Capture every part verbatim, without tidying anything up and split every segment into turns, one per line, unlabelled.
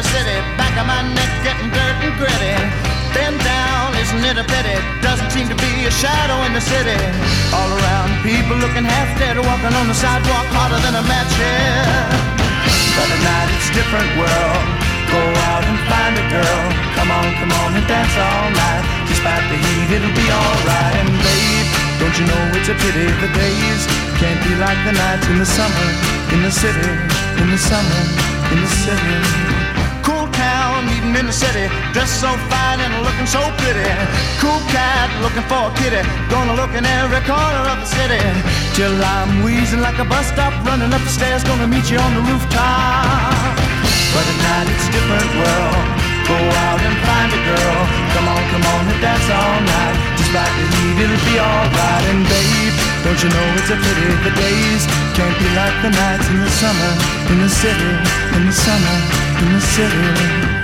the city, back of my neck getting dirt and gritty. Bend down, isn't it a pity? Doesn't seem to be a shadow in the city. All around, people looking half dead, walking on the sidewalk harder than a match here. But at night it's a different world. Go out and find a girl. Come on, come on and dance all night. Despite the heat, it'll be alright. And babe, don't you know it's a pity the days can't be like the nights in the summer, in the city, in the summer, in the city. Cool town, meeting in the city, dressed so fine and looking so pretty. Cool cat, looking for a kitty, gonna look in every corner of the city. Till I'm wheezing like a bus stop, running up the stairs, gonna meet you on the rooftop. But at night it's a different world. Go out and find a girl. Come on, come on and dance all night. Despite the heat, it'll be alright. And babe, don't you know it's a pity the days can't be like the nights in the summer, in the city, in the summer, in the city.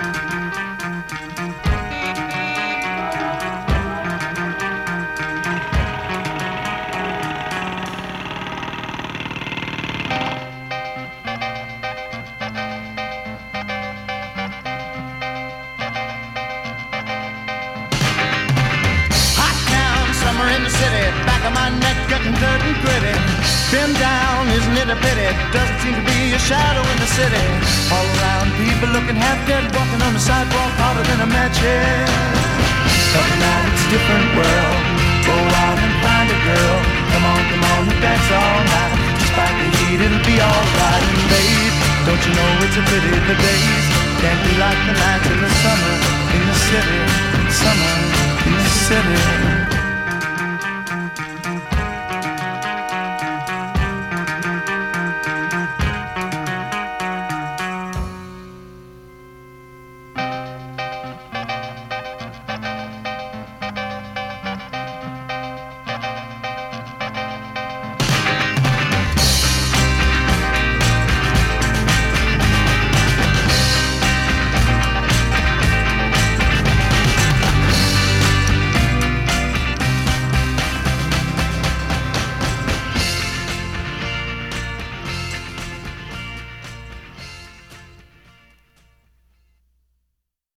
Been down, isn't it a pity? Doesn't seem to be a shadow in the city. All around, people looking half dead, walking on the sidewalk harder than a match here. But tonight it's a different world. Go out and find a girl. Come on, come on and dance all night. Despite the heat, it'll be alright. And babe, don't you know it's a pity the days can't be like the nights in the summer, in the city, summer, in the city.